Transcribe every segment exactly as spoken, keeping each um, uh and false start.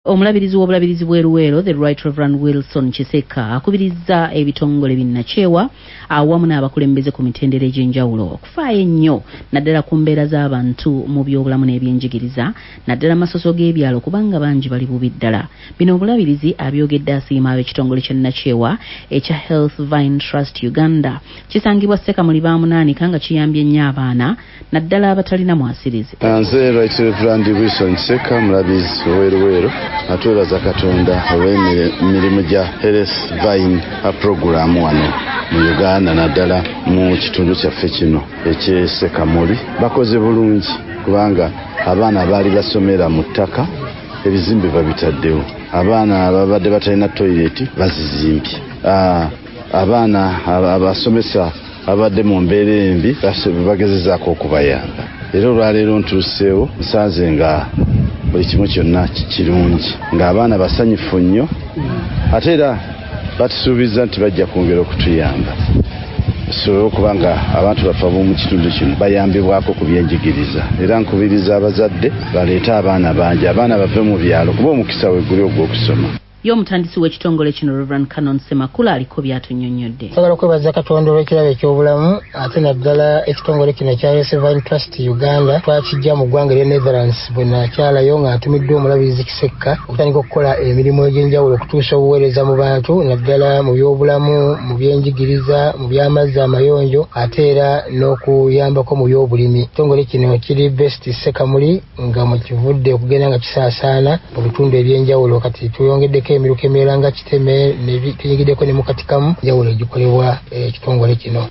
Omulabirizi w'obulabirizi bw'eruweero the Right Reverend Wilson Kiseka akubiriza ebitongole binnacewa awamu n'abakulembeze ku mitendera egy'enjawulo okufaayo ennyo naddala ku mbeera z'abantu mu by'obulamu n'ebyenjigiriza naddala masoso g'ebyalo kubanga bangi bali bubi ddala. Bino obulabirizi abyogedde asiima ab'ekitongole ky'ennacewa ekya Health Vine Trust Uganda kisangibwa Sekamuli baamunaanika nga kiyambye nnyo abaana naddala abatalina mwasirizi. Nze Right Reverend Wilson Kiseka mulabirizi w'eruweero atwebaza Katonda olw'emirimu gya Health Vine program wano mu Uganda naddala mu kitundu kyaffe kino eky'e Sekamuli bakoze bulungi kubanga abaana baali basomera mu ttaka ebizimbe babitaddewo, abaana ababadde batalina toyireti bazizimbye, abaana abasomesa abadde mu mbeera embi bagezezaako okubayamba. Era olwaleero ntuuseewo nsanze nga buli kimu kyonna kirungi ng'abaana basanyufu nnyo ate era batusuubiza nti bajja kwongera okutuyamba so kubanga abantu baffe ab'omu kitundu kino bayambibwako ku byenjigiriza era nkubiriza abazadde baleete abaana bangi abaana bave mu byalo kuba omukisa wegguli ogw'okusoma. Y'omutandisi w'ekitongole kino Reverend Canon Semakula aliko by'atunnyonnyodde. Sagala kwebaza Katonda olw'ekirabo eky'obulamu ate naddala ekitongole kino ekya Health Vine Trust Uganda twakijja mu ggwanga erya Netherlands bwe nakyalayo ng'atumiddwa omulabirizi Kiseka okutandika okukola emirimu egy'enjawulo okutuusa obuweereza mu bantu naddala mu by'obulamu, mu byenjigiriza, mu by'amazzi amayonjo ate era n'okuyambako mu by'obulimi. Ekitongole kino kiri Best Sekamuli nga mu kivudde okugenda nga kisaasaana mu bitundu eby'enjawulo kati tuyongeddeko emiruka emirala nga kiteme netuyigiddeko ne mukatikamu njawulo egikolebwa ekitongole kino.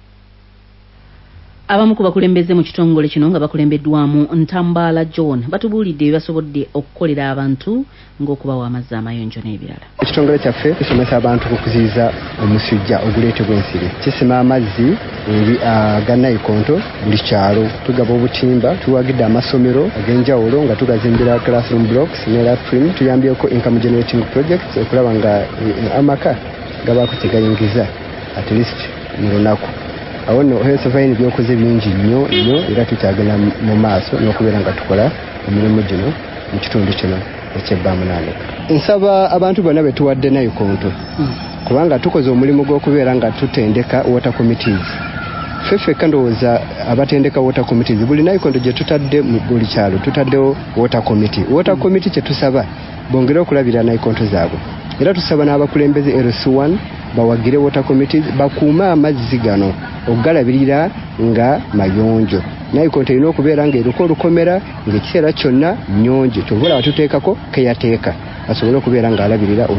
Abamu ku bakulembeze mu kitongole kino nga bakulembeddwamu Ntambala John batubuulidde bye basobodde okukolera abantu ng'okubawa amazzi amayonjo n'ebirala. Ekitongole kyaffe kisomesa abantu ku kuziyiza omusujja oguleetebwa ensiri. Kisima amazzi eri aga nayikondo buli kyalo, tugaba obutimba, tuwagidde amasomero ag'enjawulo nga tugazimbira classroom blocks ne latrine, tuyambyeko income generating projects okulaba nga amaka gabaako kye gayingiza at least mu lunaku. Awo no Health Vine byokoze bingi nnyo nnyo era tukyagenda mu maaso n'okubeera nga tukola emirimu gino mu kitundu kino eky'ebbaamunaanika. Nsaba abantu bonna be tuwadde nayikondo kubanga tukoze omulimu gw'okubeera nga tutendeka water committees. Ffeffekka ndowooza abatendeka water committees buli nayikondo gye tutadde mu buli kyalo tutaddewo water committee. Water committee kye tusaba bongere okulabira nayikondo zaabwe era tusaba n'abakulembeze L C one bawagire water committees bakuuma amazzi gano okugalabirira nga mayonjo. Nayikondo erina okubeera nga eriko olukomera ng'ekiseera kyonna nnyonjo kyova olaba tuteekako keyateeka asobole okubeera ng'alabirira